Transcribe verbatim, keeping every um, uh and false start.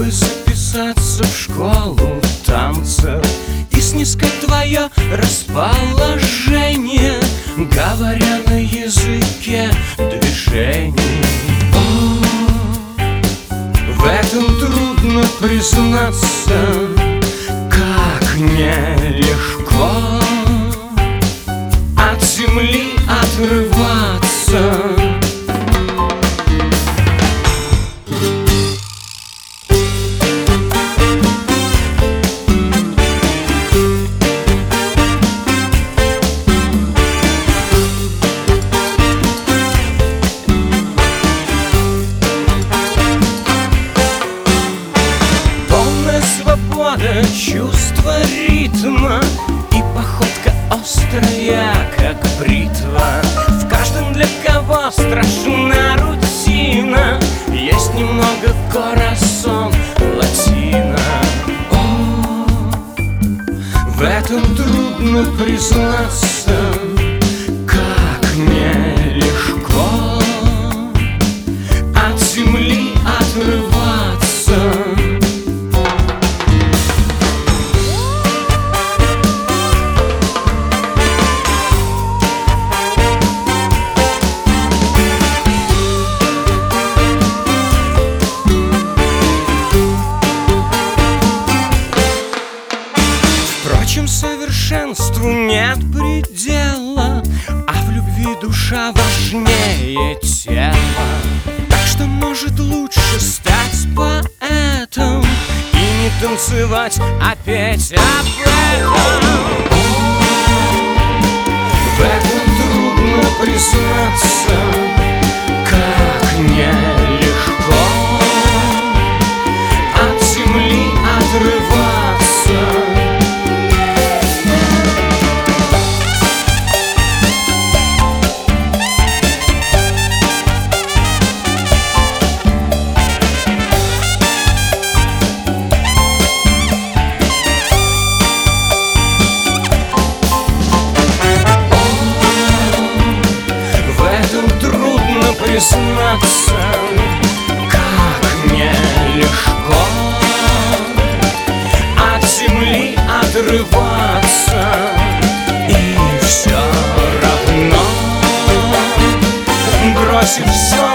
бы записаться в школу танцев и снискать твое расположение, говоря на языке движений. О, в этом трудно признаться, как нелегко от земли отрываться. Чувство ритма и походка острая, как бритва. В каждом, для кого страшна рутина, есть немного корасон латина. О, в этом трудно признаться, как нелегко от земли отрываться. Впрочем, совершенству нет предела, а в любви душа важнее тела. Так что, может, лучше стать поэтом и не танцевать, а петь об этом. В этом трудно признаться, как нелегко от земли отрываться. Признаться, как нелегко от земли отрываться. И все равно, бросив все